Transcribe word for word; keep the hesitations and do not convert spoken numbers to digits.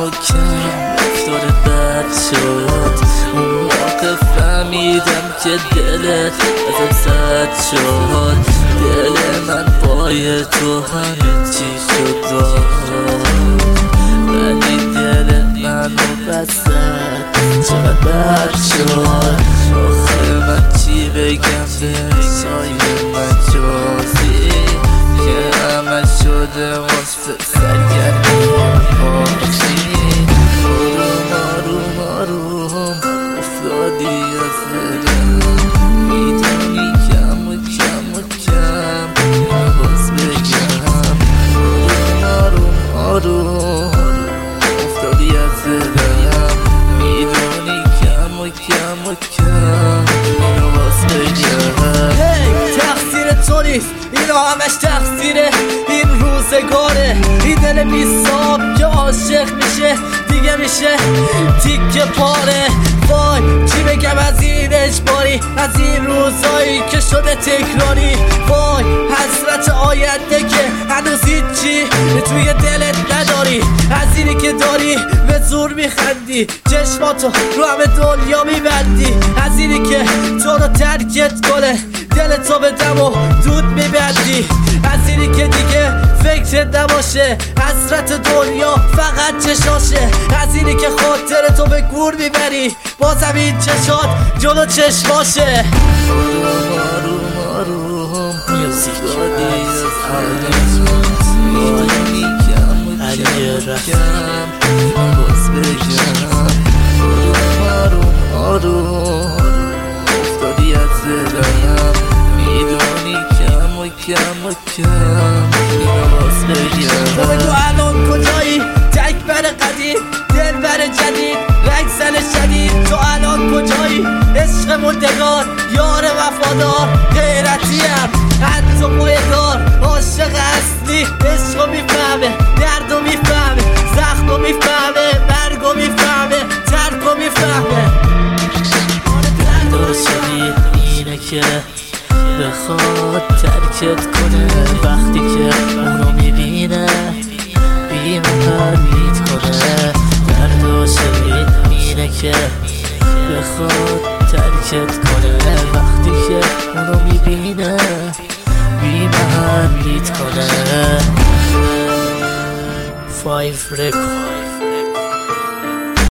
و کم رفتار بد شد. اون موقع فهمیدم که دلت ازم سد شد. دل من پای تو همه چی شد ولی دل منو بسد چقدر بد شد. آخه من چی بگم به سای مجازی که همه شده واسه سرگرمی پاسی. آروم آروم آروم افتادی از دلم، میدونی کم و کم و کم باز بگم. آروم آروم افتادی از دلم، میدونی کم و کم و کم باز بگم. هی تقصیر تو نیست، اینا همش تقصیره این روزگاره. این دل بی‌صاب که عاشق میشه دیگه میشه تیکه پاره. وای چی بگم از این اجباری، از این روزایی که شده تکراری. وای حسرت آینده که هنوز هیچی توی دلت نداری. از اینی که داری به زور میخندی، چشماتو رو همه دنیا میبندی. از اینی که تو رو ترکت کنه دلتو به دم و دود میبندی. از اینی که دیگه فکرت نباشه حسرت دنیا فقط چشاشه. از اینی که خاطر تو به گور میبری بازم این چشات جلو چشماشه. آروم آروم آروم میوزیک میدونی کم و کم و کم باز بگم. آروم آروم افتادی از دلم، میدونی کم و کم و کم باز بگم. تو بگو الان کجایی؟ تک بر قدیم دل بر جدید رنگ زن شدید. تو الان کجایی؟ عشق مردگار یار وفادار غیرتیم حتی پایدار. عاشق اصلی عشقو میفهمه، دردو میفهمه، زخمو میفهمه، مرگو میفهمه، ترکو میفهمه. دردو شدید اینه که بخواد ترکت کنه وقتی که اونو میبینه بی محبت کنه. دردو شدید اینه که بخواد ترکت کنه وقتی که اونو میبینه بی محبت کنه. فایف رکورد